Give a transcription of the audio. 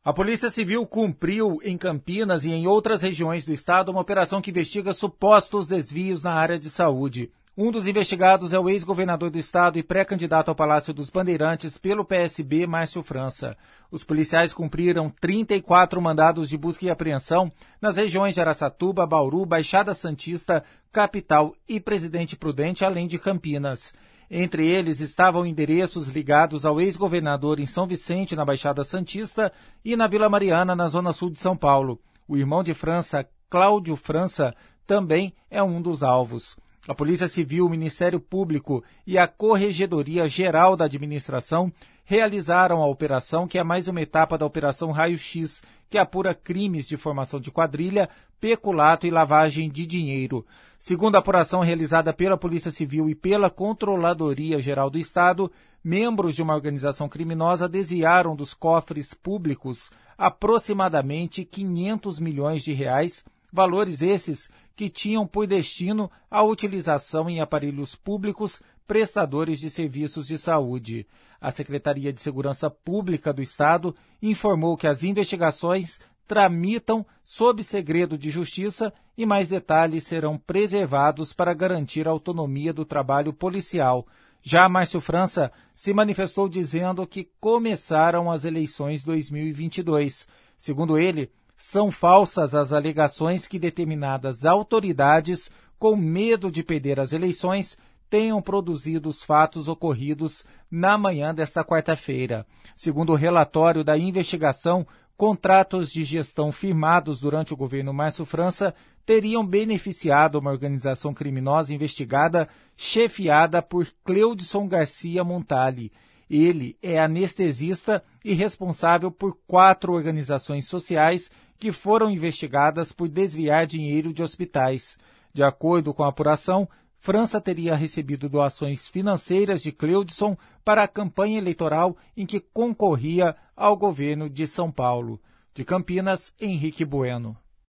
A Polícia Civil cumpriu em Campinas e em outras regiões do estado uma operação que investiga supostos desvios na área de saúde. Um dos investigados é o ex-governador do estado e pré-candidato ao Palácio dos Bandeirantes pelo PSB, Márcio França. Os policiais cumpriram 34 mandados de busca e apreensão nas regiões de Araçatuba, Bauru, Baixada Santista, Capital e Presidente Prudente, além de Campinas. Entre eles estavam endereços ligados ao ex-governador em São Vicente, na Baixada Santista, e na Vila Mariana, na zona sul de São Paulo. O irmão de França, Cláudio França, também é um dos alvos. A Polícia Civil, o Ministério Público e a Corregedoria Geral da Administração realizaram a operação, que é mais uma etapa da Operação Raio-X, que apura crimes de formação de quadrilha, peculato e lavagem de dinheiro. Segundo a apuração realizada pela Polícia Civil e pela Controladoria Geral do Estado, membros de uma organização criminosa desviaram dos cofres públicos aproximadamente 500 milhões de reais, valores esses que tinham por destino a utilização em aparelhos públicos prestadores de serviços de saúde. A Secretaria de Segurança Pública do Estado informou que as investigações tramitam sob segredo de justiça e mais detalhes serão preservados para garantir a autonomia do trabalho policial. Já Márcio França se manifestou dizendo que começaram as eleições 2022. Segundo ele, são falsas as alegações que determinadas autoridades, com medo de perder as eleições, tenham produzido os fatos ocorridos na manhã desta quarta-feira. Segundo o relatório da investigação, contratos de gestão firmados durante o governo Márcio França teriam beneficiado uma organização criminosa investigada chefiada por Cleudson Garcia Montali. Ele é anestesista e responsável por 4 organizações sociais que foram investigadas por desviar dinheiro de hospitais. De acordo com a apuração, França teria recebido doações financeiras de Cleudson para a campanha eleitoral em que concorria ao governo de São Paulo. De Campinas, Henrique Bueno.